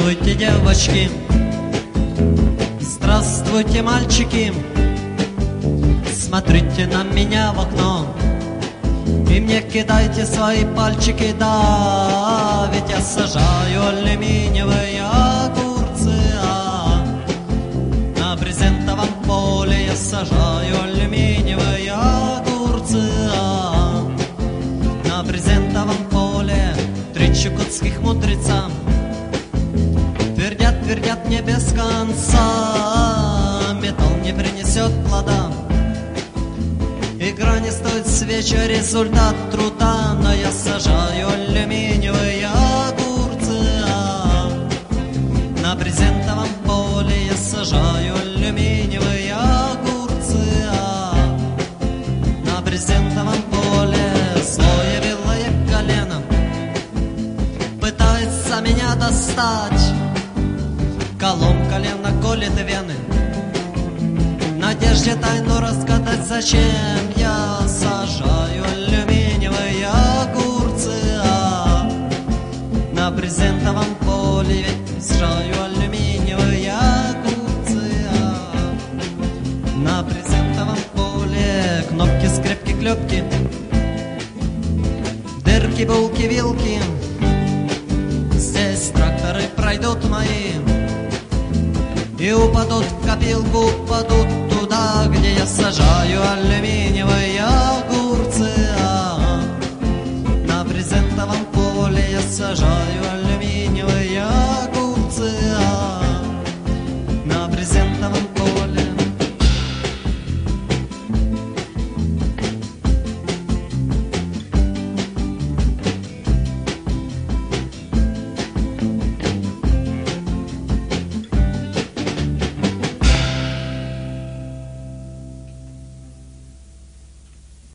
Здравствуйте, девочки, здравствуйте, мальчики. Смотрите на меня в окно и мне кидайте свои пальчики, да, ведь я сажаю алюминиевые огурцы, на брезентовом поле я сажаю алюминиевые огурцы, на брезентовом поле 3 чукотских мудреца твердят, твердят мне без конца, металл не принесет плода, игра не стоит свечи, результат труда, но я сажаю алюминиевые огурцы, на брезентовом поле я сажаю алюминиевые огурцы, на брезентовом поле злое белое колено пытается меня достать, колом колено колет вены, в надежде тайну разгадать, зачем я сажаю алюминиевые огурцы, на брезентовом поле ведь сажаю алюминиевые огурцы, на брезентовом поле кнопки, скрепки, клепки, дырки, булки, вилки, здесь тракторы пройдут мои и упадут в копилку, упадут туда, где я сажаю алюминиевые огурцы, на брезентовом поле я сажаю алюминиевые огурцы, на брезентовом